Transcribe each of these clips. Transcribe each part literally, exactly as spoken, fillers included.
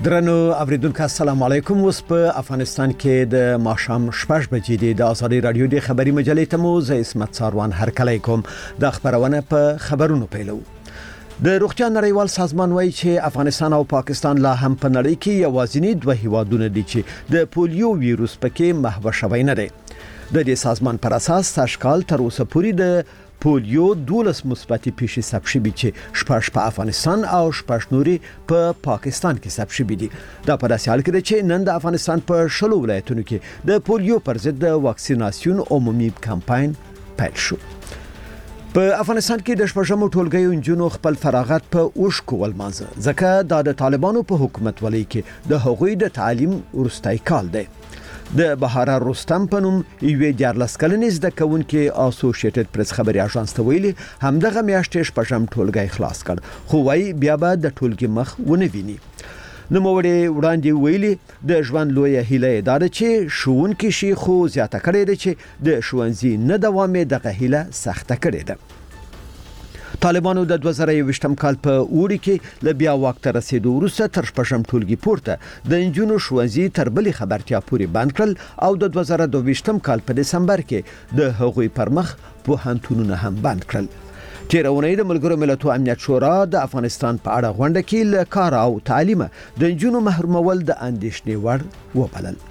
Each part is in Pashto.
درنو اوریدونکو السلام علیکم. اوس په افغانستان کې د ماښام شپږ بجې دی. د ازادي رادیو د خبري مجلې ته مو زه اسمت ساروان هرکلی کوم. د خبرونه په خبرونو پیلو. د روغتیا نړیوال سازمان وایي چې افغانستان او پاکستان لا هم په نړۍ کې یوازینی دوه هیوادونه دي چې د پولیو ویروس پکې محو شوی نه دی. د دې سازمان پر اساس تشکال تر اوسه پورې د پولیو دولس مثبتې پیښې ثبت شوې چې شپږ په افغانستان او شپږ نورې په پا پاکستان کې ثبت شوې دي. دا په داسې حال کې ده چې نن د افغانستان په شلو ولایتونو کې د پولیو پر ضد د واکسیناسیون عمومي کمپاین پیل شو. په افغانستان کې د شپږمو ټولګیو انجونو خپل فراغت په اوښکو ولمانځه ځکه دا د طالبانو په حکومت ولۍ کې د هغوی د تعلیم وروستی کال دی. د بهاره رستم په نوم یوې دیارلس کلنې زده کوونکې اسوسییټډ پریس خبري اژانس ته ویلي همدغه میاشتې شپږم ټولګی خلاص کړ خو وايي بیا به د ټولګي مخ ونه ویني. نوموړي وړاندې ویلي د ژوند لویه هیله دا ده چې ښوونکي شي خو زیاته کړې ده چې د ښوونځي نه دوام یې دغه هیله سخته کړې ده. طالبانو د دوه زره یوویشتم کال په اوړي کې ل بیا واک ته رسیدو وروسته تر شپږم ټولګي پورته د انجونو ښوونځي تر بلې خبرتیا پورې بند کړل او د دوه زره دوه ویشتم کال په دسمبر کې د هغوی پر مخ پوهنتونونه هم بند کړل. تیر اونۍ د ملګرو ملتونو امنیت شورا د افغانستان په اړه غونډه کې ل کار او تعلیم د انجونو محرومول د اندېښنې وړ وبلل.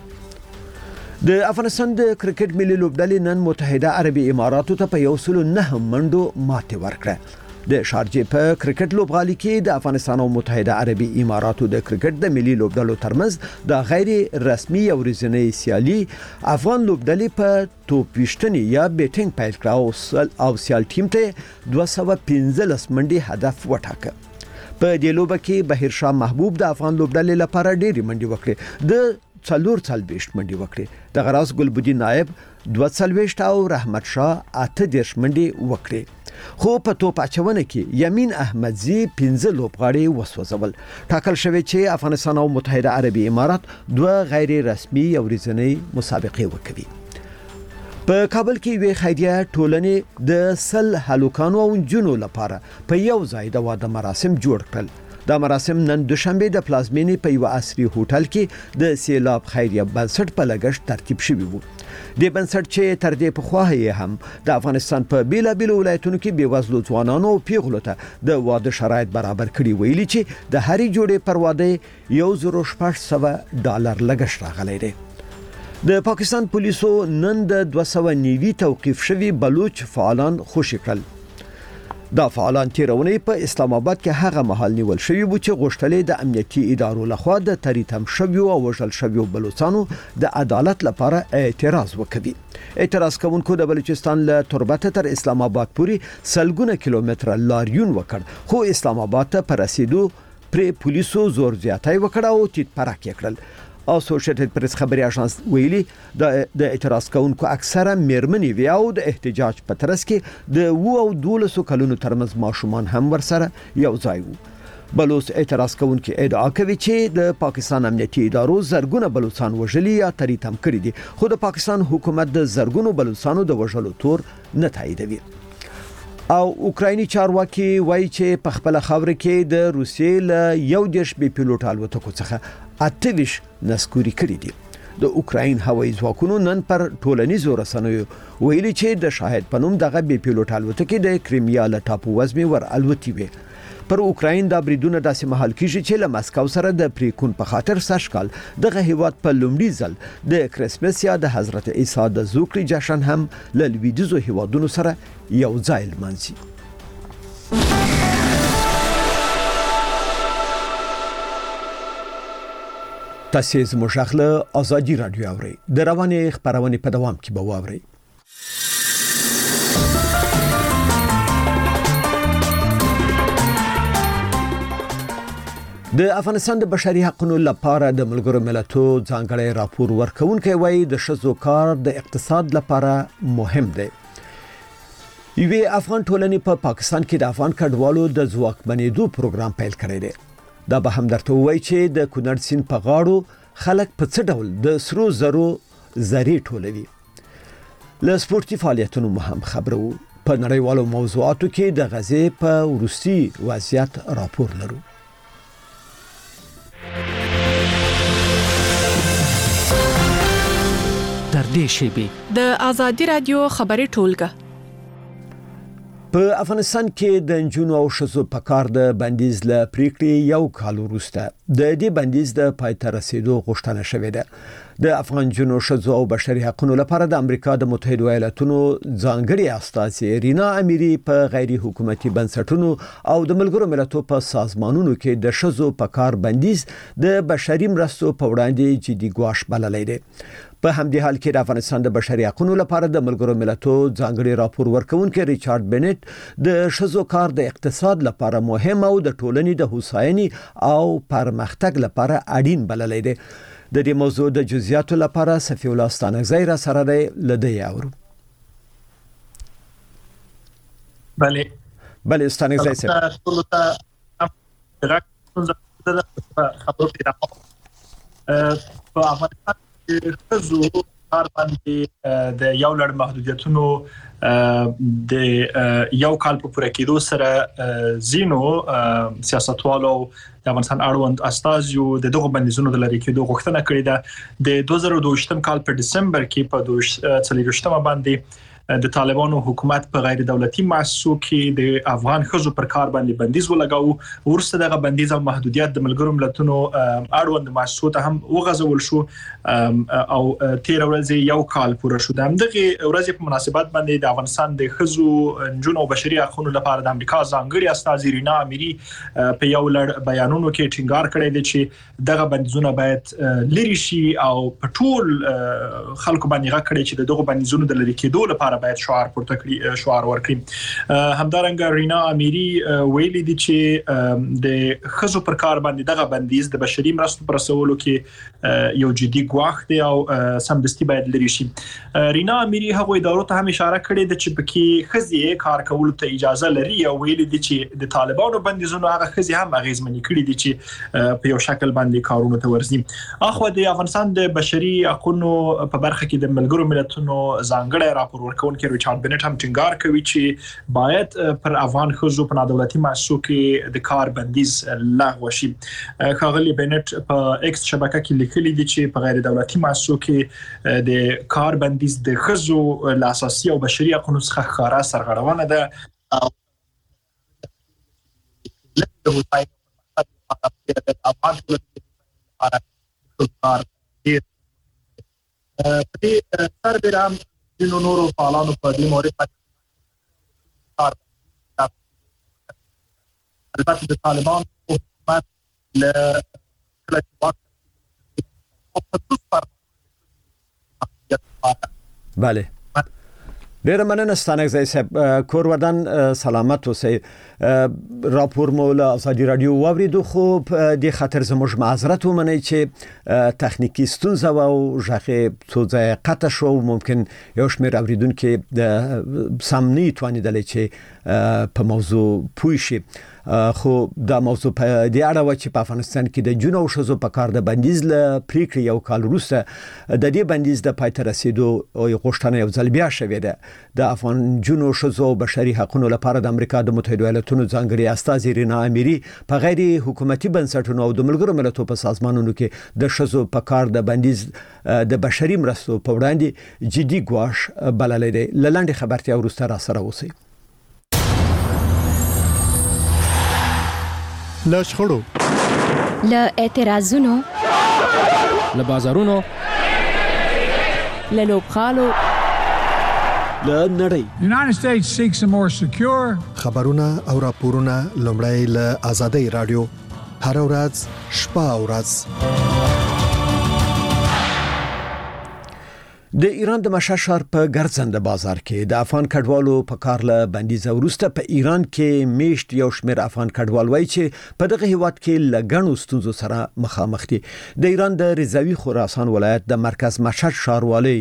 د افغانستان د کرکټ ملي لوبډلې نن متحده عربي اماراتو ته په یو سل نه منډو ماتې ورکړه. د شارجې په کرکټ لوبغالي کې د افغانستان او متحده عربي اماراتو د کرکټ د ملي لوبډلو ترمنځ د غیر رسمي او ورځنی سیالي افغان لوبډلې په توپ ویشتنې یا بیټینګ پیل کړه او سیال ټیم ته دوه سوه پنځلس منډې هدف وټاکه. په دې لوبه کې بهیر شاه محبوب د افغان لوبډلې لپاره ډېری منډې وکړې. د څلور څلوېښت منډې وکړې. د غراس ګلبدین نایب دوه څلوېښت او رحمت شاه اته دېرش منډې وکړې. خو په توپ اچونه کې یمین احمدزي پنځه لوبغاړي وسوځول. ټاکل شوی چې افغانستان او متحده عربي امارات دوه غیر رسمي او ورځنی مسابقې وکوي. په کابل کې یو خیریه ټولنې د سل هلوکانو او جنو لپاره په یو ځای د واده مراسم جوړ کړل. دا مراسم نن دوشنبه د پلازمینې په یو عصري هوټل کې د سیلاب خیریه بنسټ په لګښت ترتیب شوی وو. د بنسټ چې تر دې په خوا یې هم د افغانستان په بیلابیلو ولایتونو کې بیوزلو ځوانانو او پیغلو ته د واده شرایط برابر کړي. ویلي چې د هرې جوړې پر واده یو زره شپږ سوه ډالر لګښت راغلی دی. د پاکستان پولیسو نن د دوه سوه نوي توقیف شوي بلوچ فعالان خوشي کړل. دا فعالان تیرونی په اسلام آباد کې هغه محل نیول شوی و چې غوښتلې د امنیتي ادارو لخوا د تریتم شویو او وژل شویو بلوچستانو د عدالت لپاره اعتراض وکړي. اعتراض کوونکو د بلوچستان له تربته تر اسلام آباد پورې سلګونه کیلومتره لاریون وکړ خو اسلام آباد ته پر رسیدو پر پولیسو زور زیاتی وکړ او تیت پرک یې کړل. اسوسییټډ پریس خبري اژانس ویلي د اعتراض کوونکو اکثره میرمنې وی او د احتجاج په ترڅ کې د و او دولسو کلونو ترمنځ ماشومان هم ورسره یو ځای وو. بلوچ اعتراض کوونکي ادعا کوي چې د پاکستان امنیتي ادارو زرګونه بلوچستان وژلي یا تریتم کړي دي خو د پاکستان حکومت د زرګونو بلوچستانو د وژلو تور نه تاییدوي. او اوکرایني چارواکي وایي چې په خپل خاور کې د روسیې له یو دیش بي پیلوټ الوتکو څخه اته ویش نسکوري کړي دي. د اوکراین هوایي ځواکونو نن پر ټولنیزو رسنیو ویلي چې د شاهد په نوم دغه بي پیلوټ الوتکې د کریمیا له ټاپو وزمې ور الوتي وي. پر اوکراین دا بریدونه داسې مهال کیږي چې له مسکو سره د پریکون په خاطر سشکال دغه هیواد په لومړي ځل د کریسمس یا د حضرت عیسی د زوکړې جشن هم له لویدیځو هیوادونو سره یو ځای لمانځي. تاسو زموږ خپل ازادي رادیو اورئ. د روانې خبرونه په دوام کې به واورئ. د افغانستان د بشري حقوقو لپاره د ملګرو ملتونو ځانګړی راپور ورکونکي وایي د ښځو کار د اقتصاد لپاره مهم دی. یوې افغان ټولنې په پاکستان کې د افغان کډوالو د ځواکمنېدو پروګرام پیل کړی دی. دا به هم درته وایي چې د کونړ سیند په غاړو خلک په څه ډول د سرو زرو زری ټولوي. له سپورتي فعالیتونو مهم خبرو په نړیوالو موضوعاتو کې د غزې په روسي وضعیت راپور لرو. نږدې شیبې د ازادي رادیو خبري ټولګه. په افغانستان کې د نجونو او ښځو په کار د بندیز له پریکړې یو کال وروسته د دې بندیز د پای ته رسیدو غوښتنه شوې ده. د افغان نجونو ښځو او بشري حقوقو لپاره د امریکا د متحده ایالاتونو ځانګړي استازي رینا امیری په غیر حکومتي بنسټونو او د ملګرو ملتونو په سازمانونو کې د ښځو په کار بندیز د بشري مرستو په وړاندې جدي ګواښ بللی دی. په همدې حال کې د افغانستان د بشري حقوقو لپاره د ملګرو ملتونو ځانګړي راپور ورکونکي ریچارډ بنټ د ښځو کار د اقتصاد لپاره مهم او د ټولنې د هوساینې او پرمختګ لپاره اړین بللی دی. د دې موضوع د جزئیاتو لپاره صفی الله ستانکزی را سره دی لدی اورو. بله بله ستانکزی صاحب ټول ته خبرو په افغانستان خزو کار باندې د یو لړ محدودیتونو د یو کال په پوره کېدو سره زینو سیاستوالو د افغانستان اړوند استازیو د دغه بندیزونو د لری کېدو غوښتنه کړې ده. د دوه زره دوه ویشتم کال په دسمبر کې په څلور ویشتمه باندې د طالبانو حکومت په غیر دولتي مؤسسو کې د افغان خزو پر کار باندې بندیز ولګاو. ورسته دغه بندیز او محدودیت د ملګرو ملتونو اړوند مؤسسو ته هم وغځول شو او تیر ورځ یو کال پوره شو. د همدغه ورځ په مناسبت باندې د افغانستان د خزو نجونو او بشري حقوقو لپاره د امریکا ځانګړي استازي رینا امیری په یو لړ بیانونو کې ټینګار کړی دی چې دغه بندیزونه باید لری شي او په ټول خلکو باندې غږ کړي چې دغه بندیزونو د لری کېدو لپاره باید شعار پورته کړي شعار ورکړي. همدارنګه رینا امیری ویلي دي چې د خزو پر کار باندې دغه بندیز د بشري مرستو پر رسولو کې یو جدي ګواښ دی او سمدستي باید لري شي. رینا امیری هغه ادارو ته هم اشاره کړې ده چې پکې خزي کار کولو ته اجازه لري او ویلي دي چې د طالبانو بندیزونو هغه خزي هم اغیزمنې کړې دي چې په یو شکل باندې کارونه ته ورځي. اخو د افغانستان د بشري حقوقو په برخه کې د ملګرو ملتونو ځانګړي راپور ورکون کې ریچارډ بنټ هم ټینګار کوي چې باید پر افغان خزو په نادولتي مؤسسو کې د کار بندیز لغوه شي. ښاغلي بنټ په ایکس شبکه کې لیکلي دي چې په غیر دولتي مؤسسو کې د کار بندیز د خزو له اساسي او بشري حقوقو څخه ښکارا سرغړونه ده او افغان نو نورو فعالانو په دې مورد باندې البته د طالبان حکومت له بله ډیر مننه ستانکزی صاحب. کور ودان سلامت اوسئ. راپور مو له ازادي رادیو واوریدو خو د خاطر زموږ معذرت ومنئ چې تخنیکی ستونزه او ژغه څو ځای قطع شو. ممکن یو شمېر اوریدونکو د سامنی توانیدل چې په موضوع پوه شي. خو دا موضوع په دې اړه و چې په افغانستان کې د جنو او ښځو په کار د بندیز له پریکړې یو کال وروسته د دې بندیز د پای ته رسیدو غوښتنه یو ځل بیا شوې ده. د افغان جنو ښځو او بشري حقوقو لپاره د امریکا د متحده ایالاتونو ځانګړي استازي رینا امیری په غیر حکومتي بنسټونو او د ملګرو ملتونو په سازمانونو کې د ښځو په کار د بندیز د بشري مرستو په وړاندې جدي ګواښ بللی دی. لنډه خبرتیا وروسته را سره اوسئ. له شخړو له اعتراضونو له بازارونو له لوبخالو له نړۍ The United States seeks a more secure خبرونه او راپورونه لومړی له ازادي رادیو هر ورځ شپه او ورځ. د ایران د مشهد ښار په ګرځنده بازار کې د افغان کډوالو په کار له بندیز وروسته په ایران کې میشت یو شمېر افغان کډوال وایي چې په دغه هیواد کې لګڼو ستونزو سره مخامخ دي. د ایران د رضاوي خراسان ولایت د مرکز مشهد ښاروالۍ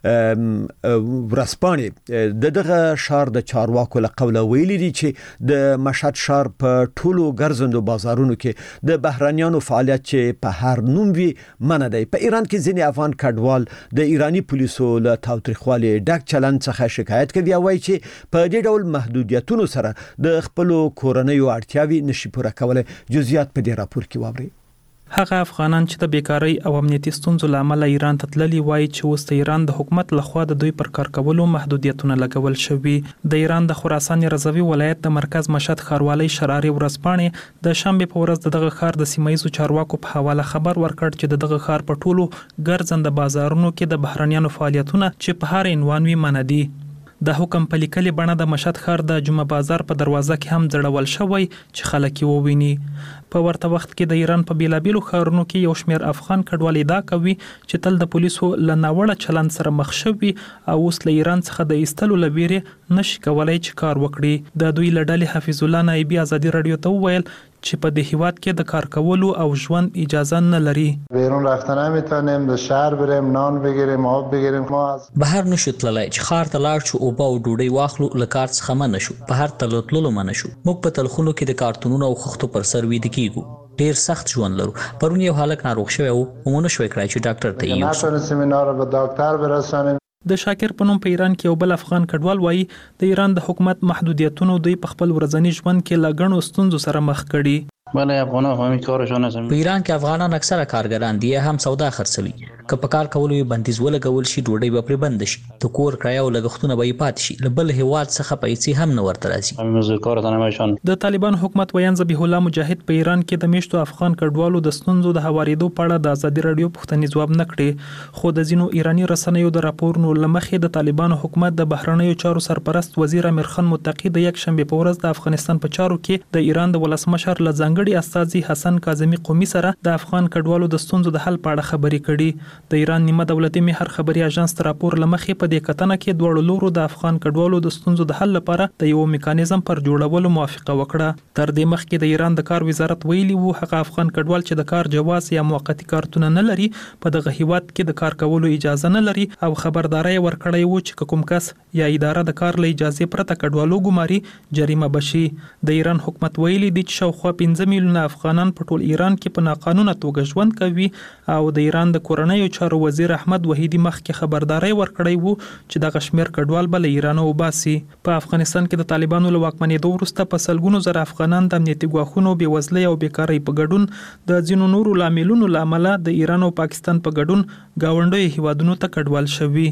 ورسپانې د دغه ښار د چارواکو له قوله ویلي دي چې د مشهد ښار په ټولو ګرځندو بازارونو کې د بهرانيانو فعالیت چې په هر نوم وي منع دی. په ایران کې ځینې افغان کډوال د ایرانی پولیسو له تاوتریخوالي ډک چلند څخه شکایت کوي او وایي چې په دې ډول محدودیتونو سره د خپل کورنۍ اړتیاوي نشي پوره کولای. جزئیات په دې راپور کې واورئ. هغه افغانان چې د بیکاری او امنیتي ستونزو لامل ایران ته تللي وایي چې اوس د ایران د حکومت لخوا د دوی پر کار کولو محدودیتونه لګول شوي. د ایران د خراسان رضوي ولایت د مرکز مشهد ښاروالۍ شراري ورځپاڼې د شنبه په ورځ دغه ښار د سیمایي چارواکو په حواله خبر ورکړ چې دغه ښار په ټولو ګرځنده بازارونو کې د بهرنیانو فعالیتونه چې په هر عنوان وي منع دي. د حکم په لیکلي بڼه د مشهد ښار د جمعه بازار په دروازه کې هم ځړول شوی چې خلک یې وویني. په ورته وخت کې د ایران په بیلابیلو ښارونو کې یو شمېر افغان کډوال ادعا کوي چې تل د پولیسو له ناوړه چلند سره مخ شوي او اوس له ایران څخه د ایستلو له ویرې نشي کولای چې کار وکړي. د دوی له ډلې حفیظ الله نایبي ازادي رادیو ته وویل چې په دې هیواد کې د کار کولو او ژوند اجازه نه لري. بیرون رفتن نمیتونیم، به شهر بریم، نان بگیریم، آب بگیریم. ما از بهر نشو تللی چې ښار ته لاړ شو او با او ډوډۍ واخلو، له کار څخه منع شو، په هر تلو تللو منع شو. موږ په تلخونو کې د کارتونونو او خښتو پر سر ویده کیږو. ډیر سخت ژوند لرو. پرون یو هلک ناروغ شوی او موږ نشوای کړای چې ډاکټر ته یې نتونستیم اینا رو به ډاکټر برسانیم. د شاکر په نوم په ایران کې یو بل افغان کډوال وایي د ایران د حکومت محدودیتونو دوی په خپل ورځني ژوند کې له ګڼو ستونزو سره مخ کړي. بله افغانان همین کارشون هستن. په ایران کې افغانان اکثره کارګران دي هم سودا خرڅوي. که په کار کولو یې بندیز ولګول شي ډوډۍ به پرې بند شي، د کور کرایه او لګښتونه به یې پاتې شي، له بل هیواد څخه پیسې هم نه ورته راځي. د طالبان حکومت ویان ذبیح الله مجاهد په ایران کې د میشتو افغان کډوالو د ستونزو د هوارېدو په اړه د ازادي رادیو پوښتنې ځواب نه کړې، خو د ځینو ایراني رسنیو د راپورونو له مخې د طالبانو حکومت د بهرنیو چارو سرپرست وزیر امیر خان متقی د یک شنبه په ورځ د افغانستان په چارو کې د ایران د ولسمشر له ځانګړي استازي حسن کاظمي قومي سره د افغان کډوالو د ستونزو د حل په اړه خبرې کړي. د ایران نیمه دولتي مهر خبري اژانس تر راپور لمخې په دې کتنه کې دوه لورو د افغان کډوالو د ستونزو د حل لپاره د یو میکانیزم پر جوړولو موافقه وکړه. تر دې مخکې د ایران د کار وزارت ویلي وو هغه افغان کډوال چې د کار جواز یا موقتی کارتونه نه لري په دغه هیواد کې د کار کولو اجازه نه لري او خبرداري ورکړی وو چې کوم کس یا اداره د کار له اجازه پرته کډوالو ګماري جریمه بشي. د ایران حکومت ویلي دی چې شاوخوا پنځه میلیونه افغانان په ټول ایران کې په ناقانونه توګه ژوند کوي او د ایران د کورنیو چارو وزیر احمد وحیدی مخکې خبرداري ورکړی وو چې د کشمیر کډوال بل ایران او باسي. په افغانستان کې د طالبانو له واکمنېدو وروسته په سلګونو زره افغانان د امنیتي ګواښونو بېوزلۍ او بیکارۍ په ګډون د ځینو نورو لاملونو له امله د ایران او پاکستان په ګډون ګاونډیو هیوادونو ته کډوال شوي.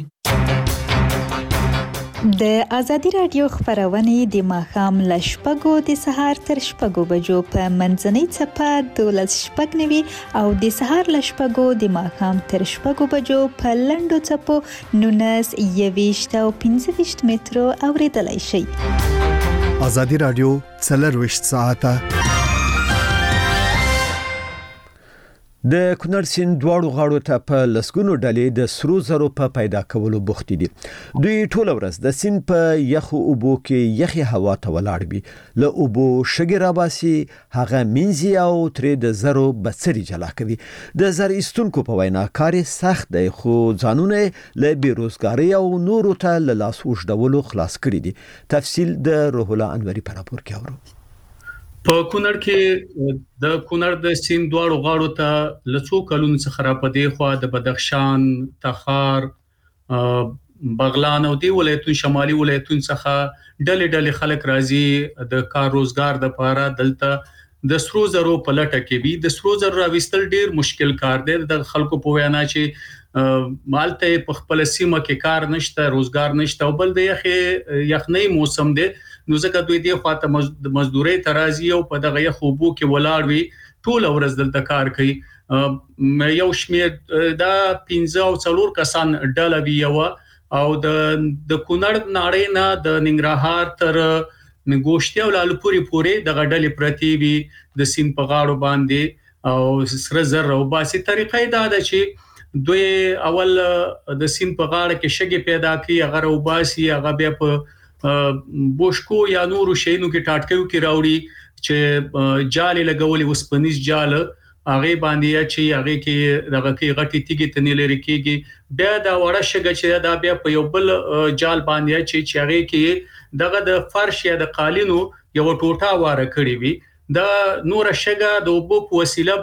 د ازادي رادیو خبرونه د ماښام ل شپږو د سهار تر شپږو بجو په منځنۍ چپه دولس شپږ نوي او د سهار ل شپږو د ماښام تر شپږو بجو په لنډو چپو نونس یويشت او پنځه ویشت مترو اوریدلای شي. ازادي رادیو څلرویشت ساعته د کونړ سیند دواړو غاړو ته په لسګونو ډلې د سرو زرو په پیدا کولو بوخت دي. دوی ټول ورځ د سیند په یخو اوبو کې یخي هوا ته ولاړ وي، له اوبو شګې راباسي، هغه مینځي او ترې د زرو بڅري جلا کوي. د زر ایستونکو په وینا کار سخت دی، خو ځانونه له بیروزګارۍ او نورو ته له لاس اوږدولو خلاص کړي دي. تفصیل د روح الله انوري په راپور کې اورو. په کونړ کې د کونړ د سیند دواړو غاړو ته لڅو کلونو څخه را پدې خو د بدخشان، تخار، بغلان او دی ولایتونو شمالي ولایتونو څخه ډلې ډلې خلک راځي د کار روزګار د پاره دلته د سرو زرو په لټه کې وي. د سرو زرو راوستل ډیر مشکل کار دی. د خلکو په وینا چې مالته په خپل سیمه کې کار نشته، روزګار نشته او بل د یخې یخنۍ موسم دی، نو ځکه دوی دی خواته مزدوري ترازی او په دغه خوبو کې ولاړ وي، ټول ورځ دلته کار کوي. یو شمېر دا پنځه او څلور کسان ډله وی او د د کونړ ناړې نه د ننګرهار تر نګوشتي او لالپوري پورې دغه ډلې پرتی وي د سیند په غاړو باندې او سره زر او باسي. طریقې دا ده چې دوی اول د سیند په غاړه کې شګې پیدا کوي، هغه او باسي، هغه بیا په بوشکو یا نورو شینو کې ټاټکیو کې راوړي چې جالي لګولې وسپنیز جال هغه باندې چې هغه کې دغه کې غټي تیګي تنې لري کېږي، بیا دا وړه شګه چې دا بیا په یو بل جال باندې چې هغه کې دغه د فرش یا د قالینو یو ټوټه واره کړی وي. دا نور شګه د وبو په وسیله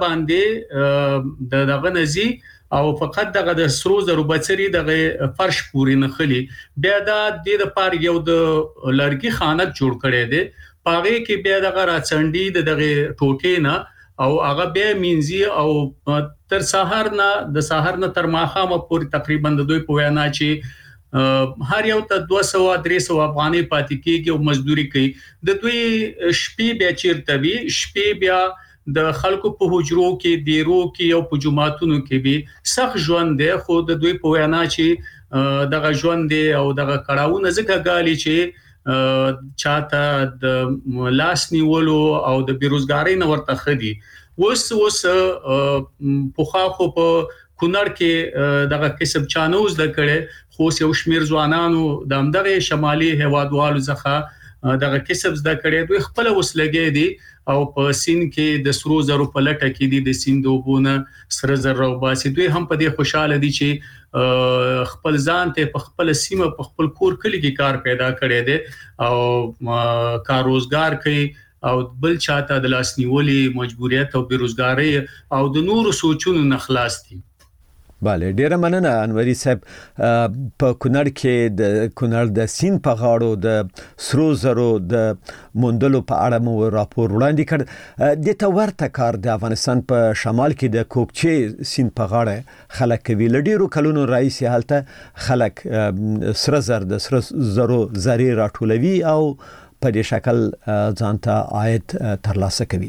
باندې د دغه نزي او فقط دغه د سرو زرو بڅري دغه فرش پوری نه خلی. بیا دا د پاره یو د لرګي خانک جوړ کړي دي، پاره کې بیا دغه راڅنډي دغه ټوټې نه او هغه به مینځي او تر سحر نه د سحر نه تر ماخامه پورې تقریبا د دوی په وینا چې هر یو ته دوه سوه درې سوه افغانۍ پاتې کیږي او مزدوري کوي د دوی شپې بیا چیرته وي شپې بیا د خلکو په حجرو کې دیرو کې او په جماعتونو کې به سخت ژوند دی خو د دوی په وینا چې دغه ژوند دی او دغه کړهونه ځکه غالي چې چاته د لاس نیولو او د بیروزګاری نه ورته خدي وس وس په خو په کونړ کې دغه کسب چانوز د کړي خو یو شمیر ځوانانو د همدغه شمالي هوادوالو څخه دغه کسب زده کړي دوی خپل وسلګي دي او په سین کې د سرو زرو په لټه کې دي د سیندوبونه سره زر او باسي دوی هم په دې خوشاله دي چې خپل ځان ته په خپل سیمه په خپل کور کلی کې کار پیدا کړي دي او کار روزګار کوي او بل چاته د لاس نیولې مجبوریت او بیروزګاری او د نورو سوچونو نه خلاص دي. بله ډیره مننه انوري صاحب په کونړ کې د کونړ د سین په غاړو د سرو زرو د موندلو په اړه مو راپور وړاندې کړ د ته ورته کار د افغانستان په شمال کې د کوکچې سین په غاړه خلک کوي لډیرو کلونو رئیس هلته خلک سره زر د سره زرو زری راټولوي او په دې شکل ځانته عاید ترلاسه کوي.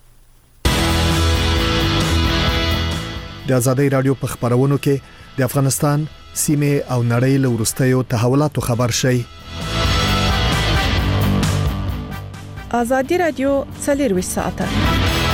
د آزادۍ رادیو په خبرونو کې د افغانستان سیمه او نړۍ له وروستیو تحولاتو خبر شي. آزادۍ رادیو څلور ساعته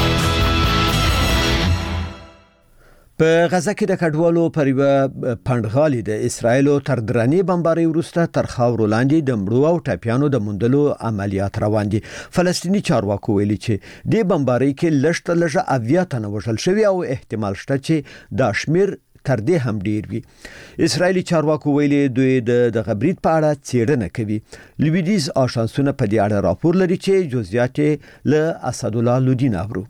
په غزه کې د کډوالو پر یو پندغالي د اسرایلو تر درنې بمباري وروسته تر خاورو لاندې د مړو او ټاپیانو د موندلو عملیات روان دي. فلسطینی چارواکو ویلي چې د بمباري کې لږ لږه اویا تنه وژل شوی او احتمال شته چې دا شمیر تر دې هم ډیر وي. اسرایلی چارواکو ویلي دوی د غبرید په اړه څېړنه کوي. لویدیز آشانسونه په دې اړه راپور لري چې جزئیات له اسدالله لودین اورو.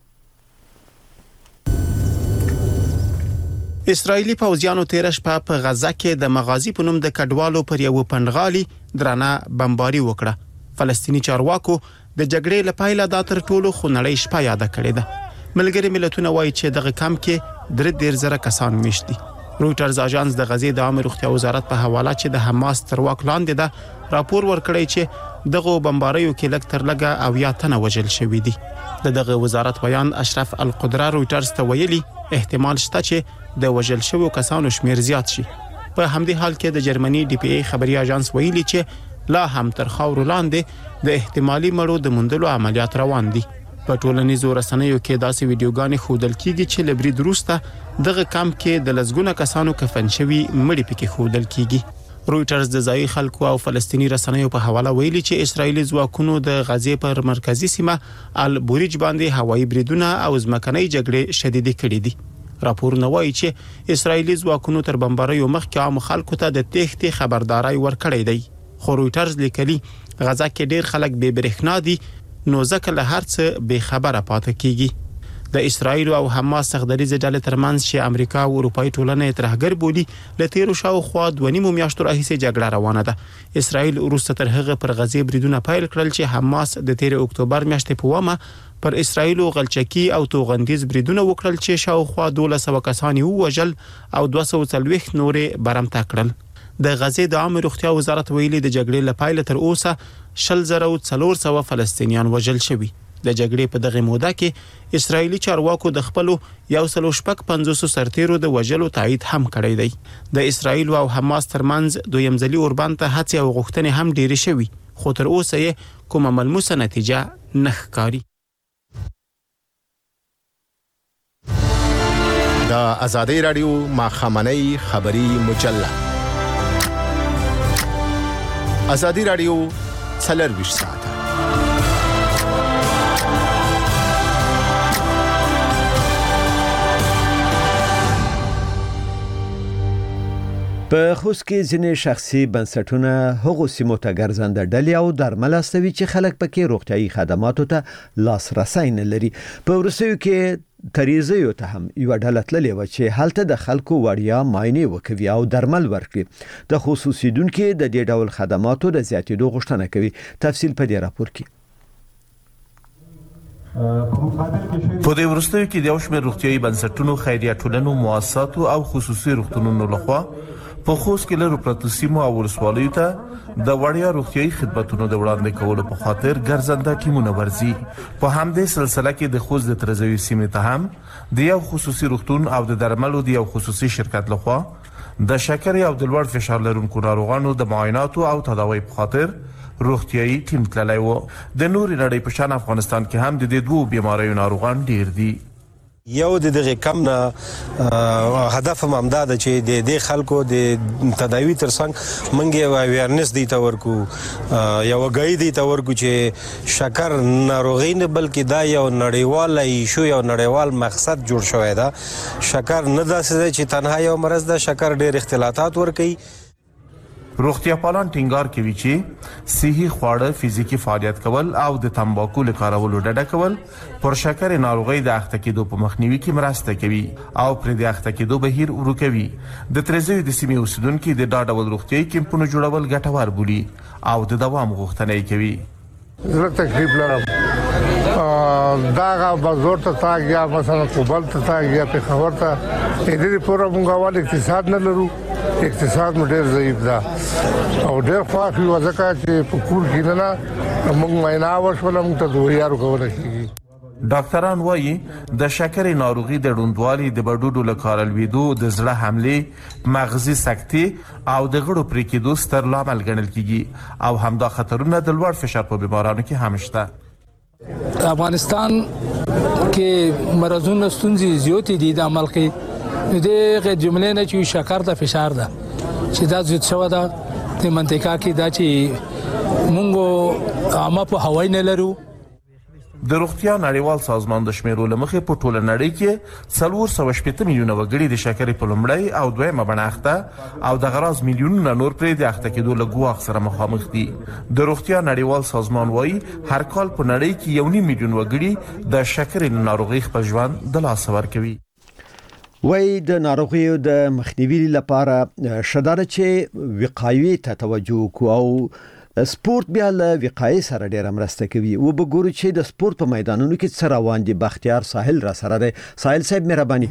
اسرایلی پوځیانو تیر شپه په غزه کې د مغازی په نوم د کډوالو پر یو پندغالي درانه بمباري وکړه. فلسطینی چارواکو د جګړې لپاره د تر ټولو خونړۍ شپه یاد کړې ده. ملګری ملتونه وایي چې دغه کم کې درې ډیر زره کسان مشتي. رويټرز اژانس د غزې د عامه روغتیا وزارت په حواله چې د حماس تر واک لاندې ده راپور ورکړی چې دغه بمباریو کې لږ تر لږه او یا تنه وژل شوی دي. دغه وزارت بیان اشرف القدره رويټرز ته ویلي احتمال شته چې د وژل شوو کسانو شمیر زیات شي. په همدې حال کې د جرمني ډي پی ای خبري اژانس ویلي چې لا هم تر خاور لاندې د احتمالي مړو د موندلو عملیات روان دي. په ټولنیزو رسنیو کې داسې ویډیوګانې خودل کیږي چې لبري دروسته دغه کم کې د لزګونه کسانو کفن شوی مړي پکې خودل کیږي. رويټرز د ځای خلکو او فلسطینی رسنیو په حواله ویلي چې اسرایلی ځواکونو د غزې پر مرکزی سیمه البوریج باندې هوایي بریدونه او ځمکنۍ جګړې شدید کړې دي. راپور نو وايي چې اسرایلی ځواکونو تر بمباریو مخکې عام خلکو ته د تېښتې خبرداري ورکړې ده. خو رويټرز لیکلي غزا کې ډیر خلک به برېښنا دي نو ځکه له هر څه به خبره پاتې کیږي. د اسرایل او حماس سخدریزه ډلې ترمنځ چې امریکا او اروپای ټولنې ترهګر بولی ل تیرو شاوخوا دوه نیمو میاشتو راهیسې جګړه روانه ده. اسرایل وروسته تر هغه پر غزې بریدونه پیل کړل چې حماس د تیر اکتوبر میاشتې په ومه پر اسرایل او غلچکی او توغندیز بریدونه وکړل چې شاوخوا دوه سوه کسان ووژل او دوه سوه څلوېښت نورې برمته کړل. د غزې د عامه روغتیا وزارت ویلي د جګړې لپاره تر اوسه شل زره او څلور سوه فلسطینیان وژل شوي. د جګړې په دغه موده کې اسرایلی چارواکو د خپل یو سلو شپږ پنځوس سرتیرو د وژلو تایید هم کړی دی. د اسرایل او حماس ترمنځ دویم ځلي اوربان ته هڅې او غوښتنې هم ډېرې شوي خو تر اوسه یې کومه ملموسه نتیجه نه ښکاري. د آزادۍ رادیو ماخامنۍ خبری مجله آزادۍ رادیو څلور ساعته په خوست کې ځینې شخصي بنسټونه هغو سیمو ته ګرځنده ډلې او درمل استوي چې خلک پکې روغتيایي خدماتو ته لاسرسي نه لري. په ورسېو کې تریزیو ته هم یو ډله تللې و چې هلته د خلکو وړیا معاینه وکوي او درمل ورکړي. د خصوصیدونکو د دې ډول خدماتو د زیاتېدو غوښتنه کوي. تفصیل په دې راپور کې. په دې ورستیو کې د یو شمېر روغتیايي بنسټونو، خیریه ټولنو، مؤسساتو او خصوصي روغتونونو لخوا په خوست کې لرو پرتو سیمو او ولسوالیو ته د وړیا روغتیايي خدماتونو د وړاندې کولو په خاطر ګرځنده ټیمونه ورزي. په همدې سلسله کې د خوست د ترزوي سیمې ته هم د یو خصوصي روغتون او د درملو د یو خصوصي شرکت لخوا د شکر او د لوړ فشار لرونکو ناروغانو د معایناتو او تداوی په خاطر روغتیايي ټیم تللی و. د نوري نړۍ په شان افغانستان کې هم د دې دوه بیماریو ناروغان ډیر دي. یو د دغه کم نه هدف هم دا ده چې د دې خلکو د تداوی ترڅنګ منګي او اویرنس دی تا ورکو یو غي دی تا ورکو چې شکر ناروغي نه بلکې دا یو نړیوال ایشو یو نړیوال مقصد جوړ شوی دا. شکر نه داسې چې تنها یو مرض ده، شکر ډیر اختلاطات ور کوي. روغتیا پالان ټینګار کوي چې صحي خواړه، فزیکی فعالیت کول او د تمباکو له کارولو ډډه کول پر شکر ناروغي د اخته کېدو په مخنیوي کې مرسته کوي او پر د اخته کېدو بهیر ورکوي. د ترزوی د سیمې اوسیدونکو د ډاډ ول روغتیايي کیمپونو جوړول ګټور بولي او د دوام غوښتنه کوي. زه تکلیف لرم داغه بازار ته تاګیا مثلا کوبل ته تاګیا په خبر ته دې پورا مونږه اقتصاد نه لرو، اقتصاد مو ډیر ضعیف ده او ډیر خافي وځکه چې په کور کې نه موږ معاینه وشولم ته دوه یارو کول شي. ډاکټران وایي د شکر ناروغي د ډوندوالي، د بډوډو لکارل ویدو، د زړه حمله، مغزي سکتي او د غړو پرې کېدو ستر لامل ګڼل کیږي او همدا خطرونه د لوړ فشار په بیمارانو کې هم شته. افغانستان کې مرزونه ستونزې زیاتې دي د عمل کې دغه جملې نه چې شکر د فشار ده چې دا زیات شو ده د منطقه کې دا چې مونږ عامه په هوای نه لرو. د روغتیا نړیوال سازمان د شمیرو لمخې په ټوله نړۍ کې څلور سوه شپږ میلیونه وګړي د شکرې په لومړی او دویمه بڼه اخته او د غراز میلیونونه نور پرې د اخته کېدو له ګواښ سره مخامخ دي. د روغتیا نړیوال سازمان وایي هر کال په نړۍ کې یو نیم میلیون وګړي د شکرې ناروغي خپل ژوند د لاسه ورکوي. وای د ناروغیو د مخنیوي لپاره شداره چې وقایوي ته توجه کو او سپورت بیا له وقایې سره ډېر مرسته کوي. و به ګورو چې د سپورت په میدانونو کې څه روان دي. بختیار ساحل را سره دی. ساحل صاحب مهرباني.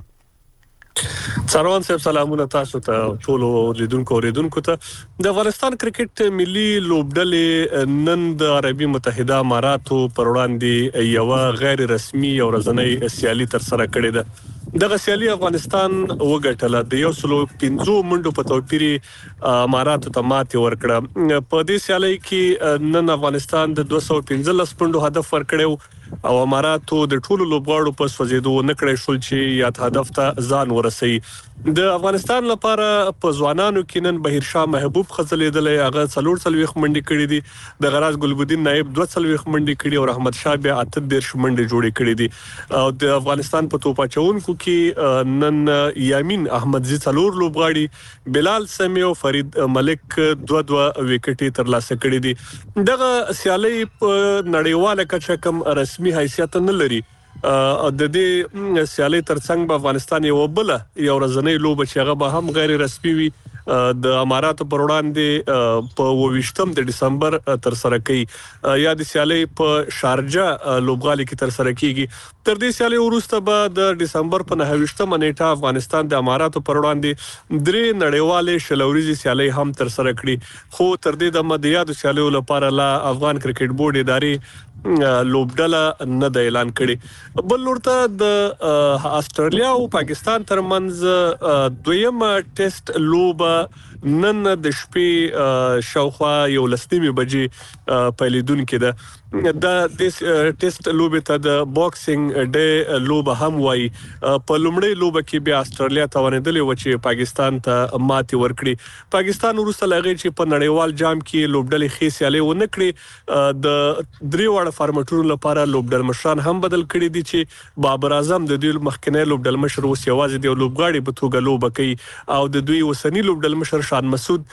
سروان صاحب سلامونه تاسو ته ټول لیدونکو اوریدونکو ته. د افغانستان کرکټ ملي لوبډلې نن د عربي متحده اماراتو پر وړاندې یو غیر رسمي او ورځنۍ سیالي تر سره کړې ده. دغه سیالي افغانستان وګټله. د یو سلو پنځو منډو په توپیر اماراتو ته ماتې ورکړه. په دې سیالي کې نن افغانستان د دوه سوه پنځلس منډو هدف ورکړو او اماراتو د ټولو لوبغاړو په سوځېدو نکړې شول چې یاد هدف ته ځان ورسوي. د افغانستان لپاره په ځوانانو کې نن بهیر شاه محبوب خزلیدلې هغه څلور څلويخ منډي کړې دي. د غراز ګلبدین نائب دوه څلويخ منډي کړې او رحمت شاه بیا اته دیرش منډي جوړې کړې دي. او د افغانستان په توپا چونکو کې نن یامین احمدزي څلور لوبغاړي، بلال سمی او فرید ملک دوه دوه وکټي ترلاسه کړې دي. دغه سیالي په نړیواله کچه کم رسمي حیثیت نه لري. د دې سیالي ترڅنګ په افغانستان یو بل یو ورځنۍ لوب چې هغه به هم غیر رسمي وي د اماراتو پر وړاندې په وویشتم د دسمبر تر سره کوي. یا د سیالي په شارجه لوبغالي کې تر سره کیږي. تر دې سیالي وروسته به د دسمبر په نهه نیټه افغانستان د اماراتو پر وړاندې درې نړیوالې شلوريزي سیالي هم تر سره کړي. خو تر دې د مدیادو سیالي لپاره لا افغان کرکټ بورډ ادارې لوبډله نه د اعلان کړي. بل ورته د استرالیا او پاکستان ترمنځ دویمه ټیسټ لوب نن د شپې شاوخوا یو لسنیمه بجې پیلیدونکو ده. د ټیسټ لوب ته د باکسینګ ډې لوب هم وای. په لومړی لوب کې بیا استرالیا توانیدلې و چې پاکستان ته ماتې ورکړي. پاکستان وروسته لغې چې په نړیوال جام کې لوبډلې خېسیالې و نه کړې. د درې وړ فارمټونو لپاره لوبډل مشران هم بدل کړي دي چې بابر اعظم د دوی مخکنی لوبډل مشر اوس یوازې د لوبغاړي په توګه لوب کوي او د دوی وسنی لوبډل مشر شان مسعود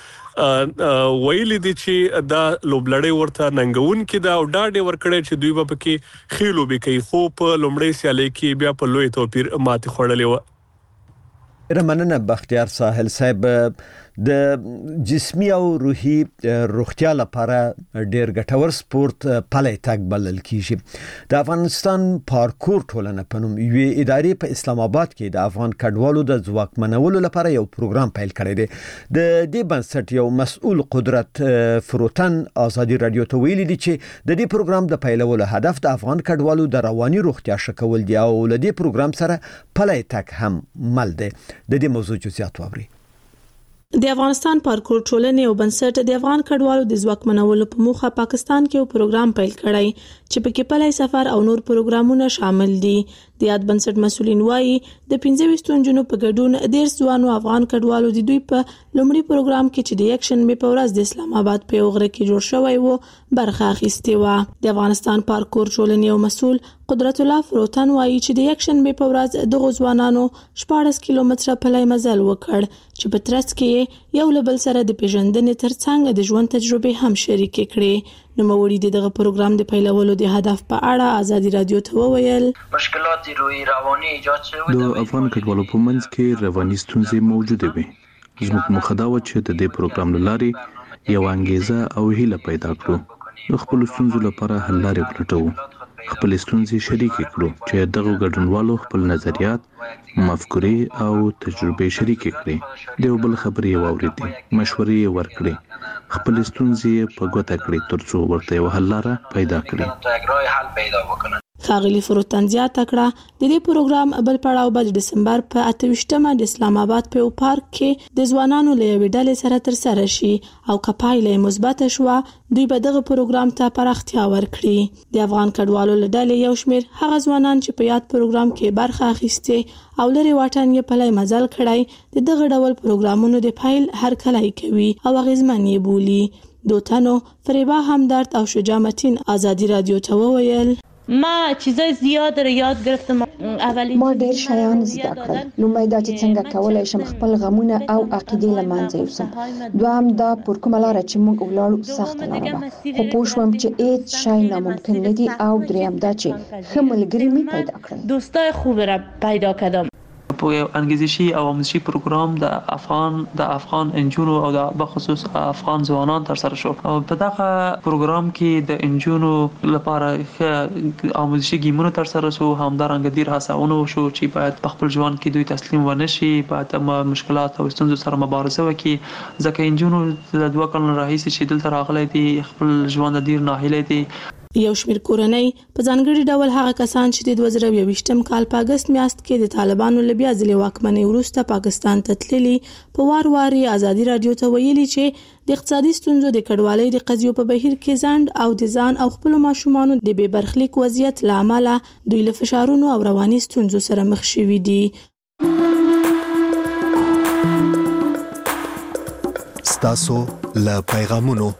ویلي دي چې دا لوبلړۍ ورته ننګون کې دا او ډاډ ورکړي چې دوی به پکې خېلو به کوي. خو په لومړی سیالي کې بیا په لوی توپیر ماتې خوړلې و. رمننه بختیار ساحل صاحب د جسمي او روحي روغتیا لپاره ډېر ګټور سپورت پلی تګ بلل کیږي. د افغانستان پارکور ټولنه په نوم یوې ادارې په اسلام آباد کې د افغان کډوالو د ځواکمنولو لپاره یو پروګرام پیل کړی دی. د دې بنسټ یو مسؤل قدرت فروتن ازادي رادیو ته ویلي دي چې د دې پروګرام د پیلولو هدف د افغان کډوالو د رواني روغتیا ښه کول دي او له دې پروګرام سره پلی تګ هم مل دی. د دې موضوع جزئیات واورئ. د افغانستان پارکور ټولنې او بنسټ د افغان کډوالو د ځواکمنولو په موخه پاکستان کې یو پروګرام پیل کړی چې پکې پلی سفر او نور پروګرامونه شامل دي. د یاد بنسټ مسؤلین وایي د پنځه ویشت نجونو په ګډون ډېر ځوانو افغان کډوالو د دوی په لومړي پروګرام کې چې د یک شنبه په ورځ د اسلام آباد په یو غره کې جوړ شوی و برخه اخیستې و. د افغانستان پارکور ټولنې او مسؤل قدرت الله فروتن وایي چې د یک شنبه په ورځ دغه ځوانانو شپږ کیلومتره پلی مزل وکړ چې په ترڅ کې یو له بل سره د پیژندنې ترڅنګ د ژوند تجربه هم شریک کړي. نو موري دغه پروګرام د پیلولو د هدف په اړه ازادي رادیو ته وویل مشکلات روحي رواني ایجاد شوی د افغان کډوالو په منځ کې رواني ستونزې موجوده وي. زموږ مخه دا و چې د دې پروګرام لارې یو انګیزه او هیله پیدا کړو د خپل ستونزو لپاره حل لارې ولټوو. خپل ستونزې شریک کړو چې دغه ګډونوالو خپل نظریات، مفکورې او تجربې شریک کړي، د بل خبرې واورېدې، مشورې ورکړي، خپل ستونزې په ګوته کړي ترڅو ورته یو حل لاره پیدا کړي. ښاغلي فروتن زیاته کړه د دې پروګرام بل پړاو به د دسمبر په اته ویشتمه د اسلام آباد په یو پارک کې د ځوانانو له یوې ډلې سره ترسره شي او که پایله مثبت شوه دوی به دغه پروګرام ته پراختیا ورکړي. د افغان کډوالو له ډلې یو شمېر هغه ځوانان چې په یاد پروګرام کې برخه اخیستې او لري واټن یې پلی مزل کړی د دغه ډول پروګرامونو د پیل هرکلی کوي او اغیزمن یې بولي. دوتنو فریبا همدرد او شجاع متین ازادي رادیو ته وویل ما چیزای زیاد را یاد گرفتم. اولین ما ډیر شیان زده کړل. لومړی دا چې څنګه کولای شم خپل غمونه او عقیدې له منځه یوسم. دویم دا پر کومه لاره چې موږ ولاړو سخت لاره خو پوه شوم چې هیڅ شی ناممکن نه دي. او دریم دا چې ښه ملګري مې پیدا کړل. دوستای خوب را پیدا کردم. په یو انګیزشي او آموزشي پروګرام د افغان د افغان انجونو او د بخصوص افغان ځوانان تر سره شو. او په دغه پروګرام کې د انجونو لپاره آموزشي ګیمونه تر سره شو، همدارنګه ډیر هڅونه وشو چې باید په خپل ژوند کې دوی تسلیم ونه شي، باید مشکلات او ستونزو سره مبارزه وکړي، ځکه انجونو د دوه کلونو راهیسې چې دلته راغلي دي خپل ژوند ډیر ناهیلي دي. یو شمېر کورنۍ په ځانګړي ډول هغه کسان چې د دوه زره یوویشتم کال په اگست میاشت کې د طالبانو له بیا ځلې واکمنۍ وروسته پاکستان ته تللي په وار وار ازادي رادیو ته ویلي چې د اقتصادي ستونزو د کډوالۍ د قضیو په بهیر کې ځنډ او د ځان او خپل ماشومانو د بې برخلیک وضعیت له امله دوی له فشارونو او رواني ستونزو سره مخ شوي دي. ستاسو له پیغامونو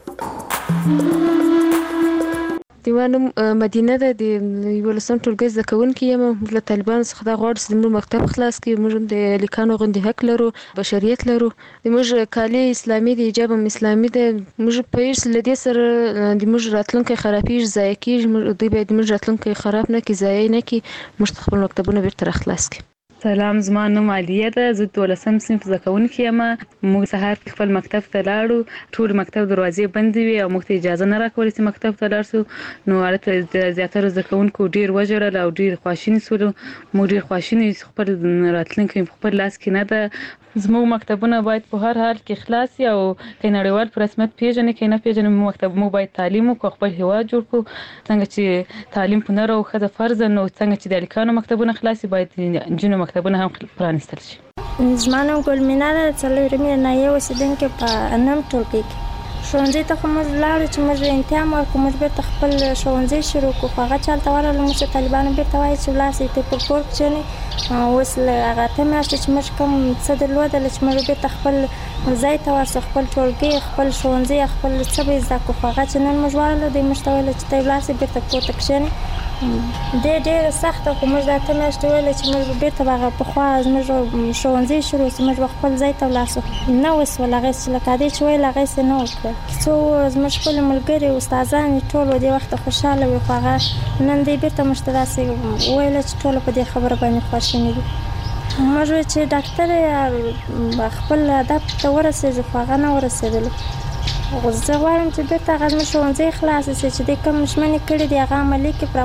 دیوانم مدینه ده د یولسم ټولګي زده کوونکې یم. له طالبانو څخه دا غواړو چې زموږ مکتب خلاص کړي. موږ د لیکانو غوندې حق لرو، بشریت لرو. د موږ کالي اسلامي دي، حجاب هم اسلامي ده. موږ په هیڅ له دې سره د موږ راتلونکی خرابېږي، ضایع کېږي. دوی باید موږ راتلونکی خراب نه کړي، ضایع نه کړي. موږ خپل مکتبونه بیرته راخلاص کړي. سلام، زما نوم عالیه ده. زه دولسم صنف زده کوونکې یم. موږ سهار خپل مکتب ته لاړو، ټول مکتب دروازې بندې وي او موږ ته اجازه نه راکوله چې مکتب ته لاړ شو. نو هلته د زیاتره زده کوونکو ډېر وژړل او ډېر خواشیني شولو. موږ ډېر خواشیني یو، خپل راتلونکی په خپل لاس کې نه ده. زموږ مکتبونه باید په هر حال کې خلاص وي او که نړیوال په رسمیت پیژني که نه پیژني مکتب موږ باید تعلیم وکړو، خپل هیواد جوړ کړو. څنګه چې تعلیم په نر او ښځه فرض نو څنګه چې د هلکانو مکتبونه خلاص وي باید د نجونو مکتبونه هم پرانیستل شي. زما نوم ګلمینا ده، څلورمې ناحیې اوسېدونکې په نهم ټولګي کې. ښوونځي ته خو موږ لاړو چې موږ امتحان ورکړو، موږ بیرته خپل ښوونځی شروع کړو. خو هغه چې هلته ورغلو موږ ته طالبانو بیرته وایي چې ولاړ شئ ته پر کور کښېنئ. اوس له هغه اته میاشتې چې موږ کوم څه درلودله چې موږ بیرته خپل ځای ته ورسو، خپل ټولګي، خپل ښوونځي، خپل څه به یې زده کړو. خو هغه چې نن موږ ورغلو دوی موږ ته ویل چې ته ولاړ شئ بیرته کور ته کښېنئ. ډېر ډېره سخته خو موږ د اته میاشتې ویله چې موږ به بیرته به هغه پخوا زموږ ښوونځي شروع شي، موږ به خپل ځای ته ولاړ شو. نه وسول هغې چې لکه هدې چې ویل هغسې نه وکړل. څو زموږ خپل ملګري استادان یې ټول دې وخته خوشحاله وي، خو هغه نن دی بیرته موږ ته داسې ویله چې ټوله په دې خبره باندې خواشیني دي. موږ چې ډاکټر خپل هدف ته ورسېږي خو هغه نه ورسېدلو. زه غواړم چې بیرته هغه زموږ ښوونځی خلاص شي چې د کوم ژمنې کړې دي هغه عملي کړي.